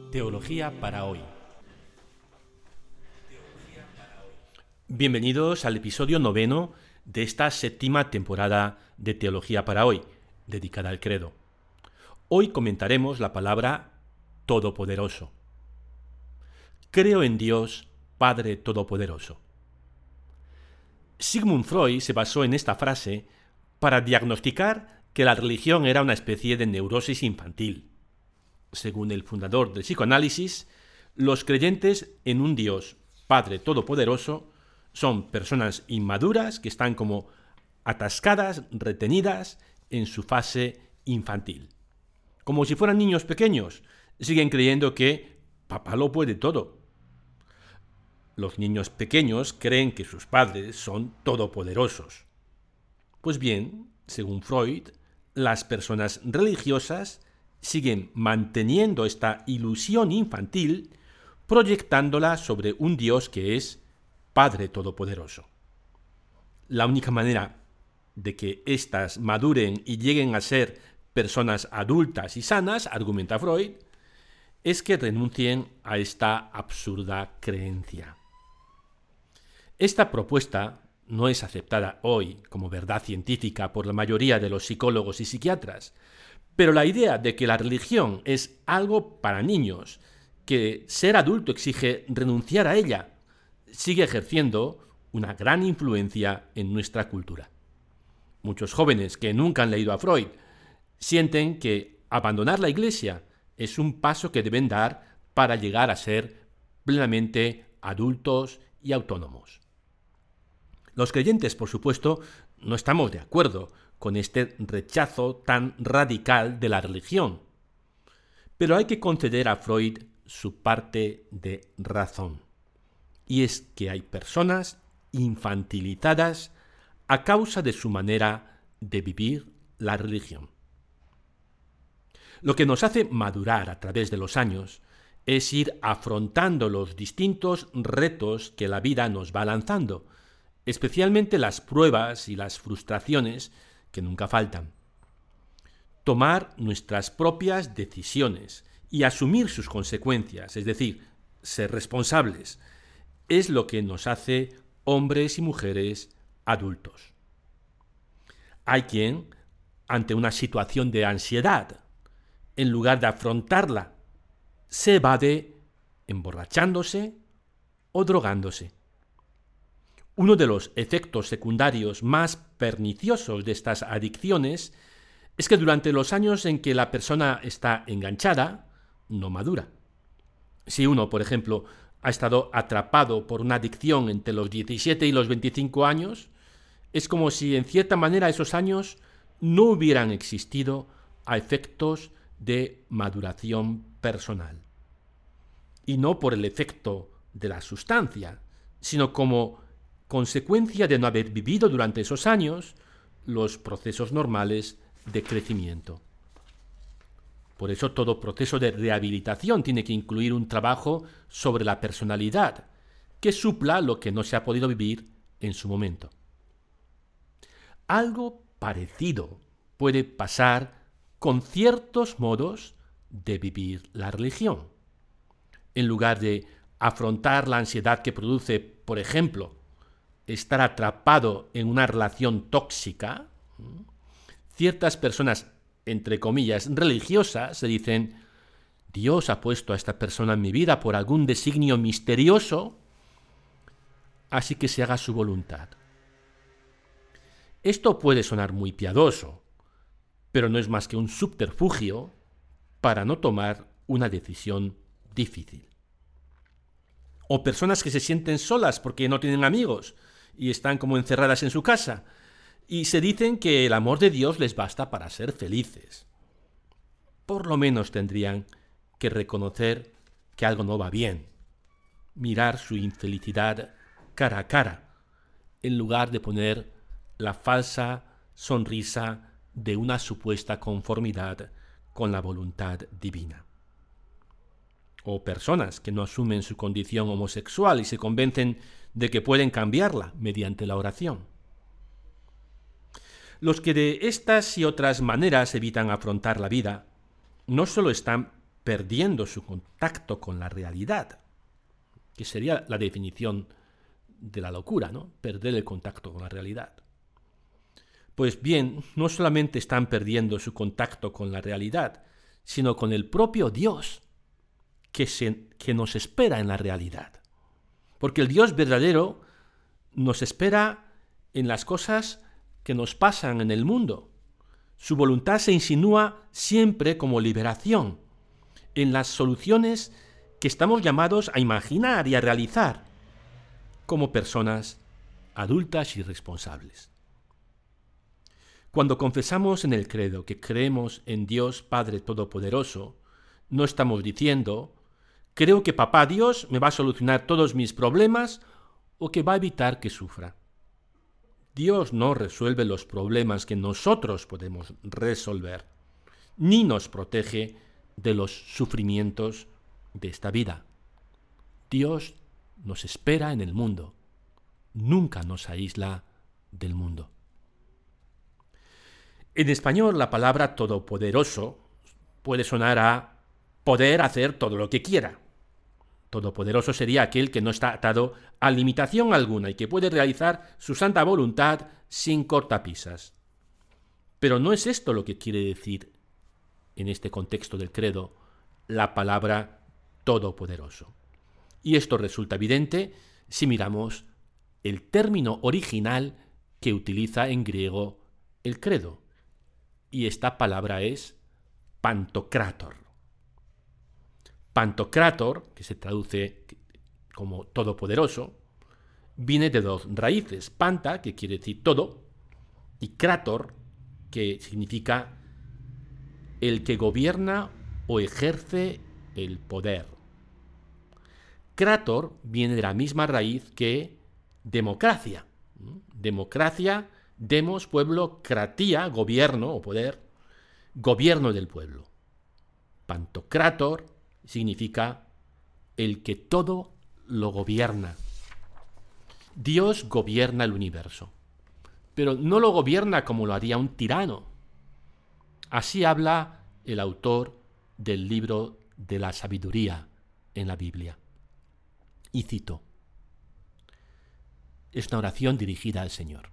Teología para hoy. Bienvenidos al episodio 9 de esta 7ª temporada de Teología para hoy, dedicada al credo. Hoy comentaremos la palabra Todopoderoso. Creo en Dios, Padre Todopoderoso. Sigmund Freud se basó en esta frase para diagnosticar que la religión era una especie de neurosis infantil. Según el fundador del psicoanálisis, los creyentes en un Dios Padre Todopoderoso son personas inmaduras que están como atascadas, retenidas en su fase infantil. Como si fueran niños pequeños, siguen creyendo que papá lo puede todo. Los niños pequeños creen que sus padres son todopoderosos. Pues bien, según Freud, las personas religiosas siguen manteniendo esta ilusión infantil, proyectándola sobre un Dios que es Padre Todopoderoso. La única manera de que éstas maduren y lleguen a ser personas adultas y sanas, argumenta Freud, es que renuncien a esta absurda creencia. Esta propuesta no es aceptada hoy como verdad científica por la mayoría de los psicólogos y psiquiatras, pero la idea de que la religión es algo para niños, que ser adulto exige renunciar a ella, sigue ejerciendo una gran influencia en nuestra cultura. Muchos jóvenes que nunca han leído a Freud sienten que abandonar la Iglesia es un paso que deben dar para llegar a ser plenamente adultos y autónomos. Los creyentes, por supuesto, no estamos de acuerdo con este rechazo tan radical de la religión. Pero hay que conceder a Freud su parte de razón. Y es que hay personas infantilizadas a causa de su manera de vivir la religión. Lo que nos hace madurar a través de los años es ir afrontando los distintos retos que la vida nos va lanzando, especialmente las pruebas y las frustraciones que nunca faltan. Tomar nuestras propias decisiones y asumir sus consecuencias, es decir, ser responsables, es lo que nos hace hombres y mujeres adultos. Hay quien, ante una situación de ansiedad, en lugar de afrontarla, se evade emborrachándose o drogándose. Uno de los efectos secundarios más perniciosos de estas adicciones es que durante los años en que la persona está enganchada, no madura. Si uno, por ejemplo, ha estado atrapado por una adicción entre los 17 y los 25 años, es como si en cierta manera esos años no hubieran existido a efectos de maduración personal. Y no por el efecto de la sustancia, sino como consecuencia de no haber vivido durante esos años los procesos normales de crecimiento. Por eso todo proceso de rehabilitación tiene que incluir un trabajo sobre la personalidad, que supla lo que no se ha podido vivir en su momento. Algo parecido puede pasar con ciertos modos de vivir la religión. En lugar de afrontar la ansiedad que produce, por ejemplo, estar atrapado en una relación tóxica, ciertas personas, entre comillas, religiosas, se dicen: Dios ha puesto a esta persona en mi vida por algún designio misterioso, así que se haga su voluntad. Esto puede sonar muy piadoso, pero no es más que un subterfugio para no tomar una decisión difícil. O personas que se sienten solas porque no tienen amigos y están como encerradas en su casa y se dicen que el amor de Dios les basta para ser felices. Por lo menos tendrían que reconocer que algo no va bien, mirar su infelicidad cara a cara, en lugar de poner la falsa sonrisa de una supuesta conformidad con la voluntad divina. O personas que no asumen su condición homosexual y se convencen de que pueden cambiarla mediante la oración. Los que de estas y otras maneras evitan afrontar la vida no solo están perdiendo su contacto con la realidad, que sería la definición de la locura, ¿no? Perder el contacto con la realidad. Pues bien, no solamente están perdiendo su contacto con la realidad, sino con el propio Dios que nos espera en la realidad. Porque el Dios verdadero nos espera en las cosas que nos pasan en el mundo. Su voluntad se insinúa siempre como liberación, en las soluciones que estamos llamados a imaginar y a realizar como personas adultas y responsables. Cuando confesamos en el credo que creemos en Dios Padre Todopoderoso, no estamos diciendo, creo que Papá Dios me va a solucionar todos mis problemas o que va a evitar que sufra. Dios no resuelve los problemas que nosotros podemos resolver, ni nos protege de los sufrimientos de esta vida. Dios nos espera en el mundo, nunca nos aísla del mundo. En español, la palabra todopoderoso puede sonar a poder hacer todo lo que quiera. Todopoderoso sería aquel que no está atado a limitación alguna y que puede realizar su santa voluntad sin cortapisas. Pero no es esto lo que quiere decir, en este contexto del credo, la palabra todopoderoso. Y esto resulta evidente si miramos el término original que utiliza en griego el credo. Y esta palabra es pantocrátor. Pantocrátor, que se traduce como todopoderoso, viene de dos raíces. Panta, que quiere decir todo, y krator, que significa el que gobierna o ejerce el poder. Krator viene de la misma raíz que democracia. Democracia, demos, pueblo, kratía, gobierno o poder, gobierno del pueblo. Pantocrátor significa el que todo lo gobierna. Dios gobierna el universo, pero no lo gobierna como lo haría un tirano. Así habla el autor del libro de la sabiduría en la Biblia. Y cito, es una oración dirigida al Señor.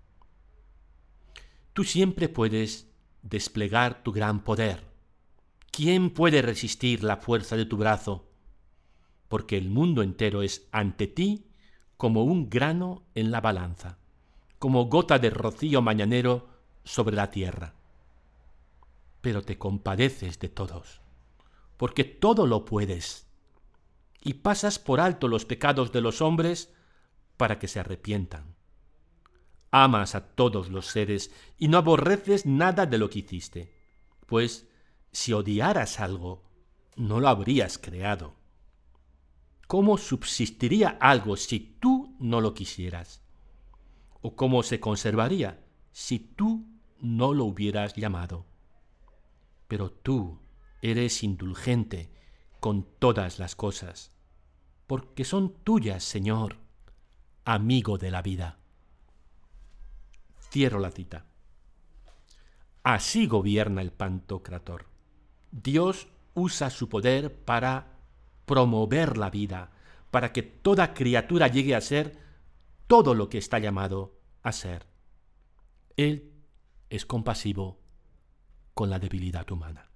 Tú siempre puedes desplegar tu gran poder. ¿Quién puede resistir la fuerza de tu brazo? Porque el mundo entero es ante ti como un grano en la balanza, como gota de rocío mañanero sobre la tierra. Pero te compadeces de todos, porque todo lo puedes, y pasas por alto los pecados de los hombres para que se arrepientan. Amas a todos los seres y no aborreces nada de lo que hiciste, pues si odiaras algo, no lo habrías creado. ¿Cómo subsistiría algo si tú no lo quisieras? ¿O cómo se conservaría si tú no lo hubieras llamado? Pero tú eres indulgente con todas las cosas, porque son tuyas, Señor, amigo de la vida. Cierro la cita. Así gobierna el Pantocrátor. Dios usa su poder para promover la vida, para que toda criatura llegue a ser todo lo que está llamado a ser. Él es compasivo con la debilidad humana.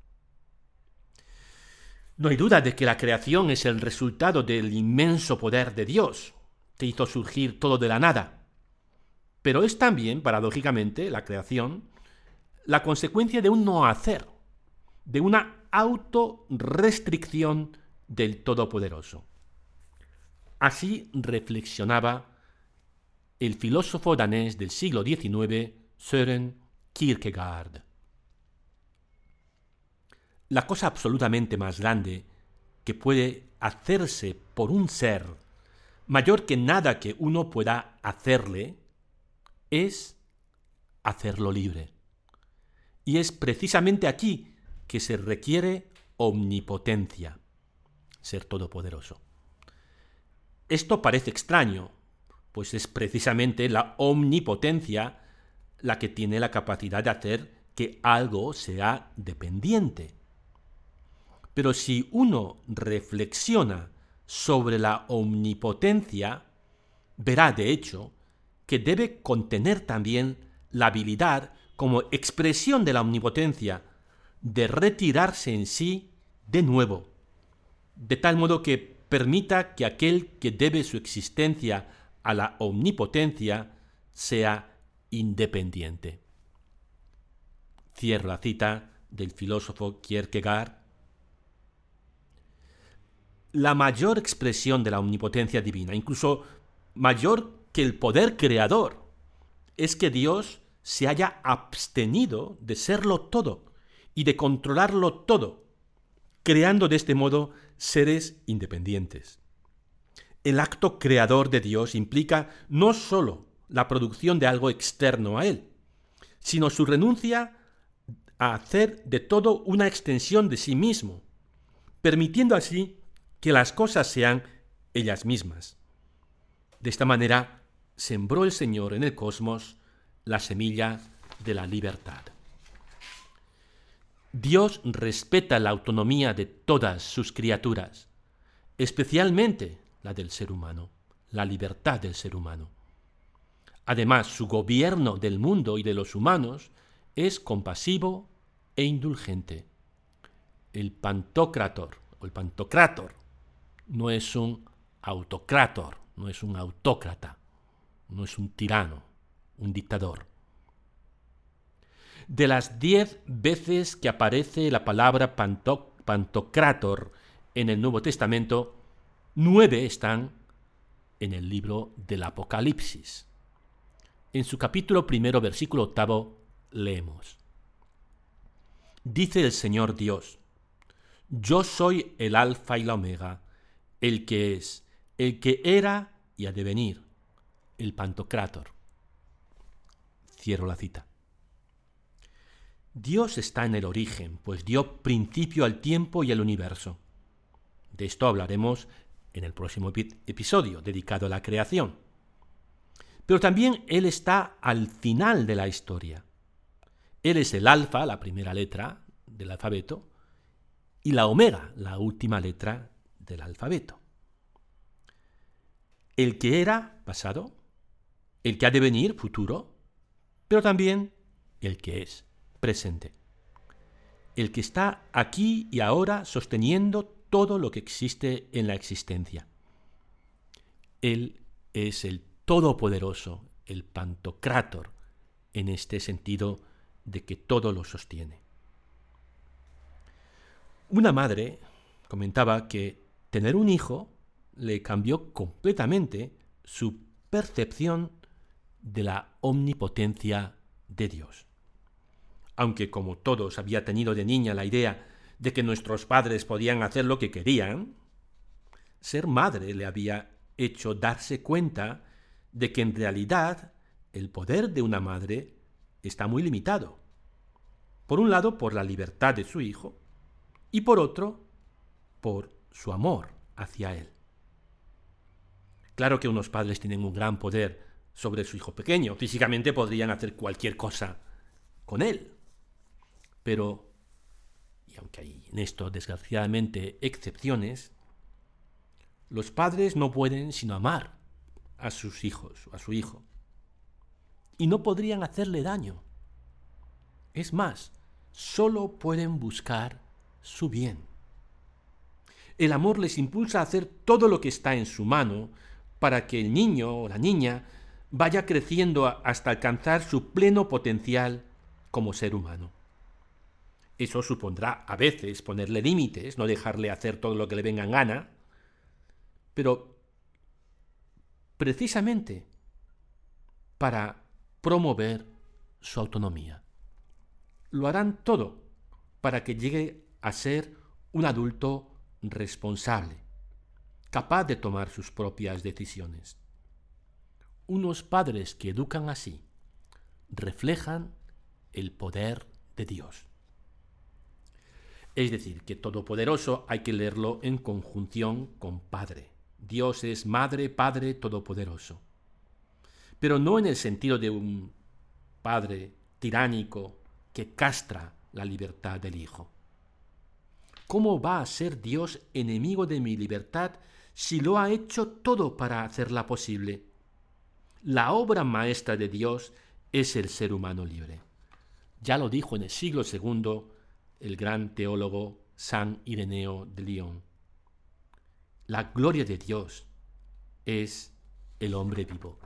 No hay duda de que la creación es el resultado del inmenso poder de Dios, que hizo surgir todo de la nada. Pero es también, paradójicamente, la creación, la consecuencia de un no hacer, de una autorrestricción del Todopoderoso. Así reflexionaba el filósofo danés del siglo XIX, Søren Kierkegaard. La cosa absolutamente más grande que puede hacerse por un ser, mayor que nada que uno pueda hacerle, es hacerlo libre. Y es precisamente aquí que se requiere omnipotencia, ser todopoderoso. Esto parece extraño, pues es precisamente la omnipotencia la que tiene la capacidad de hacer que algo sea dependiente. Pero si uno reflexiona sobre la omnipotencia, verá de hecho que debe contener también la habilidad, como expresión de la omnipotencia, de retirarse en sí de nuevo, de tal modo que permita que aquel que debe su existencia a la omnipotencia sea independiente. Cierro la cita del filósofo Kierkegaard. La mayor expresión de la omnipotencia divina, incluso mayor que el poder creador, es que Dios se haya abstenido de serlo todo y de controlarlo todo, creando de este modo seres independientes. El acto creador de Dios implica no sólo la producción de algo externo a Él, sino su renuncia a hacer de todo una extensión de sí mismo, permitiendo así que las cosas sean ellas mismas. De esta manera, sembró el Señor en el cosmos la semilla de la libertad. Dios respeta la autonomía de todas sus criaturas, especialmente la del ser humano, la libertad del ser humano. Además, su gobierno del mundo y de los humanos es compasivo e indulgente. El Pantocrator o el Pantocrátor no es un autocrátor, no es un autócrata, no es un tirano, un dictador. De las 10 veces que aparece la palabra Pantocrátor en el Nuevo Testamento, 9 están en el libro del Apocalipsis. En su capítulo 1, versículo 8, leemos: Dice el Señor Dios: Yo soy el Alfa y la Omega, el que es, el que era y ha de venir, el Pantocrátor. Cierro la cita. Dios está en el origen, pues dio principio al tiempo y al universo. De esto hablaremos en el próximo episodio dedicado a la creación. Pero también Él está al final de la historia. Él es el alfa, la primera letra del alfabeto, y la omega, la última letra del alfabeto. El que era, pasado, el que ha de venir, futuro, pero también el que es, presente. El que está aquí y ahora sosteniendo todo lo que existe en la existencia. Él es el Todopoderoso, el Pantocrátor, en este sentido de que todo lo sostiene. Una madre comentaba que tener un hijo le cambió completamente su percepción de la omnipotencia de Dios. Aunque, como todos, había tenido de niña la idea de que nuestros padres podían hacer lo que querían, ser madre le había hecho darse cuenta de que en realidad el poder de una madre está muy limitado. Por un lado, por la libertad de su hijo, y por otro, por su amor hacia él. Claro que unos padres tienen un gran poder sobre su hijo pequeño. Físicamente podrían hacer cualquier cosa con él. Pero, y aunque hay en esto desgraciadamente excepciones, los padres no pueden sino amar a sus hijos o a su hijo. Y no podrían hacerle daño. Es más, solo pueden buscar su bien. El amor les impulsa a hacer todo lo que está en su mano para que el niño o la niña vaya creciendo hasta alcanzar su pleno potencial como ser humano. Eso supondrá a veces ponerle límites, no dejarle hacer todo lo que le venga en gana, pero precisamente para promover su autonomía. Lo harán todo para que llegue a ser un adulto responsable, capaz de tomar sus propias decisiones. Unos padres que educan así reflejan el poder de Dios. Es decir, que Todopoderoso hay que leerlo en conjunción con Padre. Dios es Madre, Padre Todopoderoso. Pero no en el sentido de un padre tiránico que castra la libertad del hijo. ¿cómo va a ser Dios enemigo de mi libertad si lo ha hecho todo para hacerla posible? La obra maestra de Dios es el ser humano libre. Ya lo dijo en el siglo II el gran teólogo San Ireneo de Lyon. La gloria de Dios es el hombre vivo.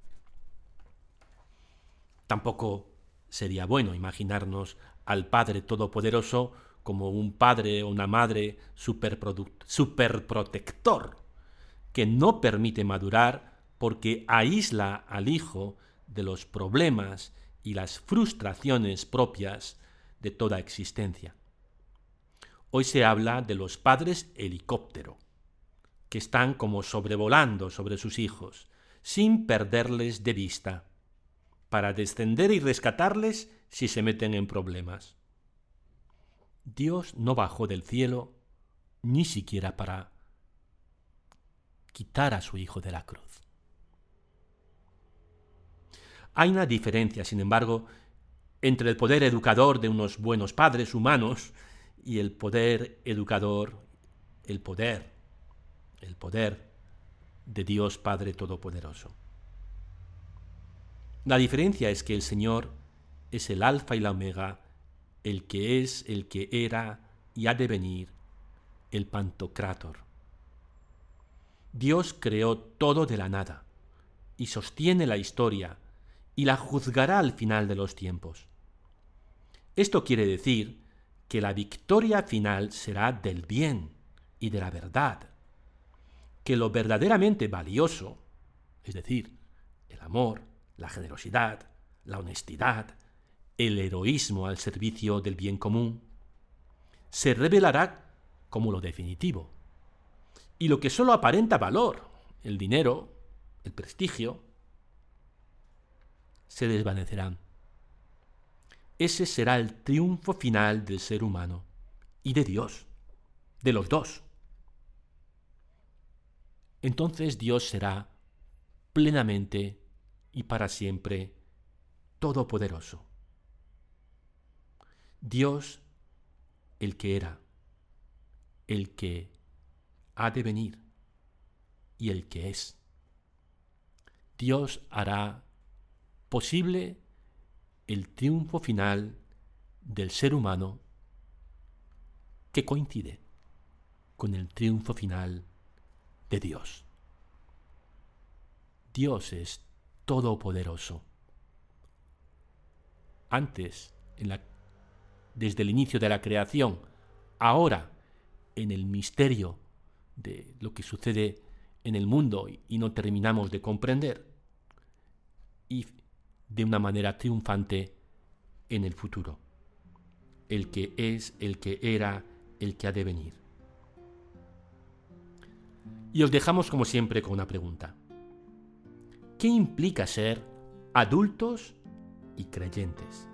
Tampoco sería bueno imaginarnos al Padre Todopoderoso como un padre o una madre superprotector, que no permite madurar porque aísla al hijo de los problemas y las frustraciones propias de toda existencia. Hoy se habla de los padres helicóptero, que están como sobrevolando sobre sus hijos, sin perderles de vista, para descender y rescatarles si se meten en problemas. Dios no bajó del cielo ni siquiera para quitar a su hijo de la cruz. Hay una diferencia, sin embargo, entre el poder educador de unos buenos padres humanos y el poder educador, el poder de Dios Padre Todopoderoso. La diferencia es que el Señor es el Alfa y la Omega, el que es, el que era y ha de venir, el Pantocrátor. Dios creó todo de la nada y sostiene la historia y la juzgará al final de los tiempos. Esto quiere decir que la victoria final será del bien y de la verdad, que lo verdaderamente valioso, es decir, el amor, la generosidad, la honestidad, el heroísmo al servicio del bien común, se revelará como lo definitivo. Y lo que solo aparenta valor, el dinero, el prestigio, se desvanecerán. Ese será el triunfo final del ser humano y de Dios, de los dos. Entonces Dios será plenamente y para siempre todopoderoso. Dios, el que era, el que ha de venir y el que es. Dios hará posible el triunfo final del ser humano que coincide con el triunfo final de Dios. Dios es todopoderoso. Antes, desde el inicio de la creación, ahora, en el misterio de lo que sucede en el mundo y no terminamos de comprender, y de una manera triunfante en el futuro. El que es, el que era, el que ha de venir. Y os dejamos como siempre con una pregunta. ¿Qué implica ser adultos y creyentes?